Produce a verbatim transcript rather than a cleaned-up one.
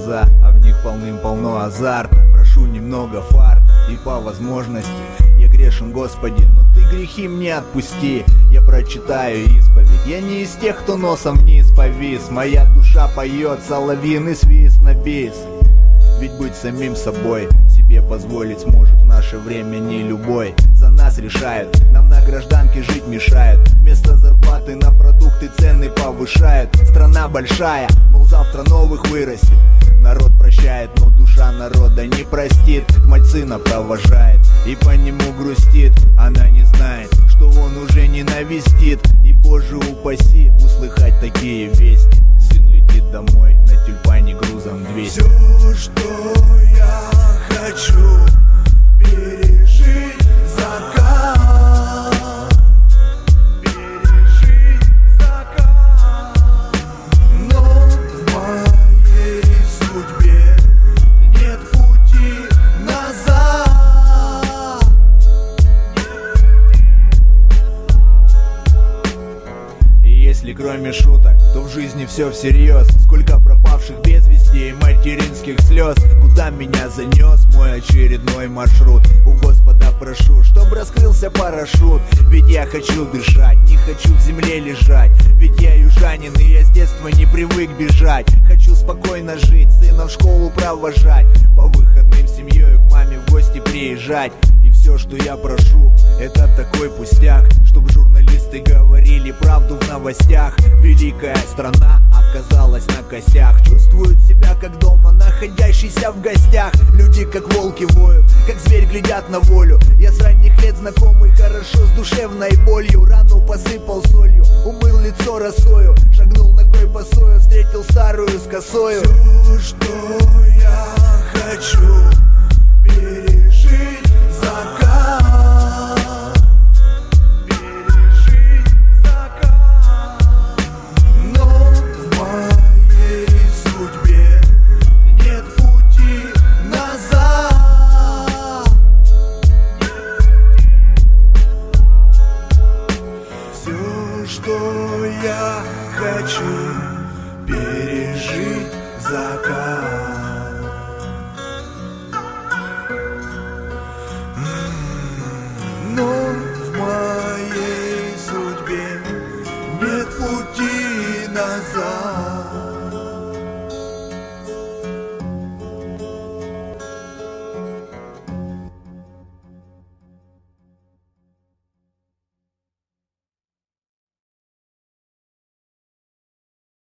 глаза, а в них полным-полно азарта. Прошу немного фарта и по возможности. Я грешен, Господи, но Ты грехи мне отпусти. Я прочитаю исповедь, я не из тех, кто носом вниз повис. Моя душа поет соловьиный свист на бис. Ведь быть самим собой себе позволить сможет в наше время не любой. За нас решают, нам на гражданке жить мешают. Вместо зарплаты на продукты цены повышают. Страна большая, мол завтра новых вырастет. Народ прощает, но душа народа не простит. Мать сына провожает и по нему грустит. Она не знает, что он уже не навестит. И Боже упаси услыхать такие вести. Сын летит домой на тюльпане грузом двести. Все, что я хочу, пережить закат, пережить закат. Но в моей судьбе нет пути назад. И если кроме шуток, то в жизни все всерьез. Сколько пропавших без вести и материнских слез. Куда меня занес мой очередной маршрут? У Господа прошу, чтоб раскрылся парашют. Ведь я хочу дышать, не хочу в земле лежать. Ведь я южанин и я с детства не привык бежать. Хочу спокойно жить, сына в школу провожать, по выходным семьей к маме в гости приезжать. И все, что я прошу, это такой пустяк, чтоб журналисты говорили правду в новостях. Великая страна оказалась на костях. Чувствуют себя как дома, находящийся в гостях. Люди как волки воют, как зверь глядят на волю. Я с ранних лет знакомый хорошо с душевной болью. Рану посыпал солью, умыл лицо росою, шагнул ногой босою, встретил старую с косою. Все, что я